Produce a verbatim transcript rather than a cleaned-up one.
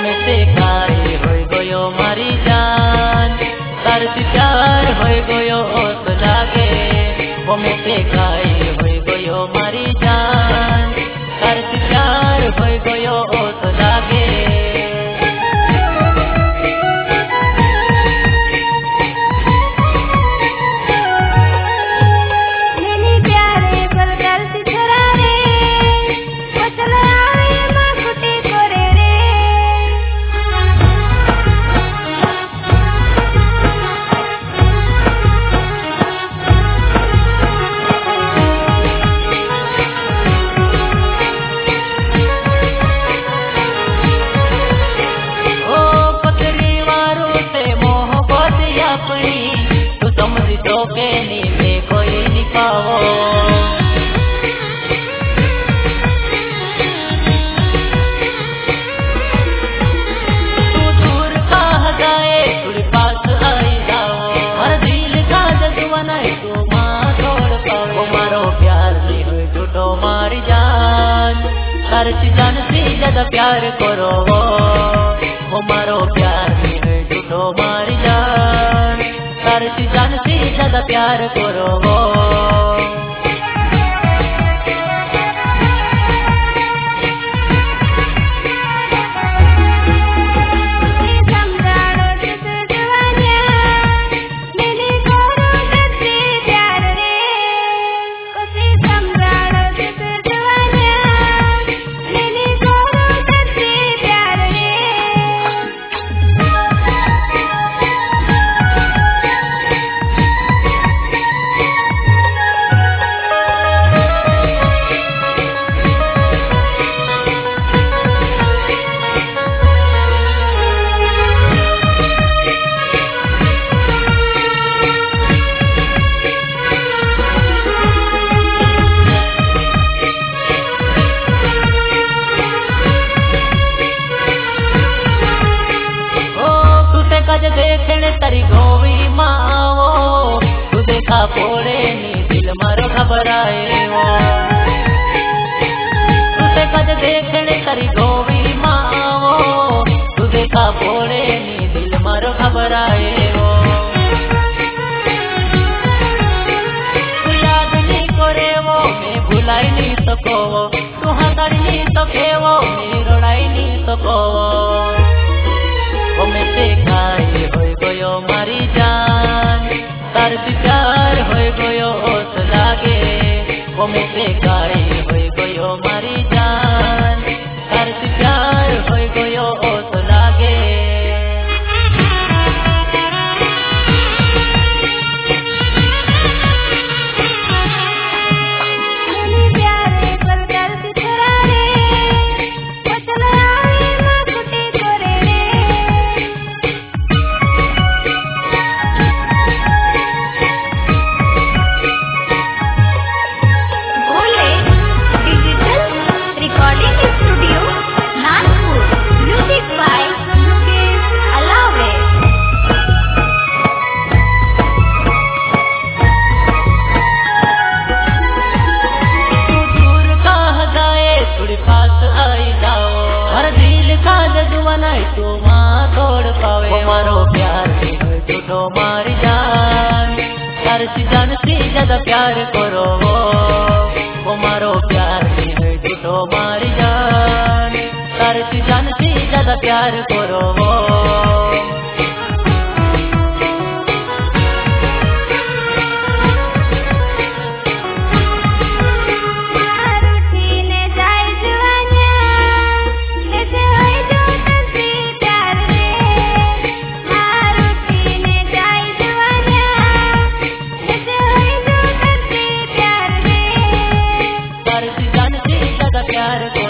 में से काई होई गयो मारी जान तारती प्यार होई गयो ओस लागे वो में से काई होई गयो मारी जान तारती प्यार होई गयो ओस लागे तारती जान से ज्यादा प्यार करो वो मारो प्यार में है झूठो मारी जान तारती जान से ज्यादा प्यार करो देखने तरी गोवी माओ तू देखा पोड़े नी दिल मारो घबराए वो तू देखा देखने तरी गोवी माओ तू देखा पोड़े नी दिल मारो घबराए वो तू याद नहीं करे वो मैं भुलाई नहीं सको तू हंसड़ नहीं सके वो मैं रोड़ाई नहीं सको वो में से काई होई गयो मारी जान तारती प्यार होई गयो ओस लागे वो में से काई होई गयो मारी जान तारती प्यार होई गयो ओस लागे मारी जान तारती जान से ज्यादा प्यार करो वो मारो प्यार में है झूठो मारी जान तारती जान से ज्यादा प्यार करो प्यार को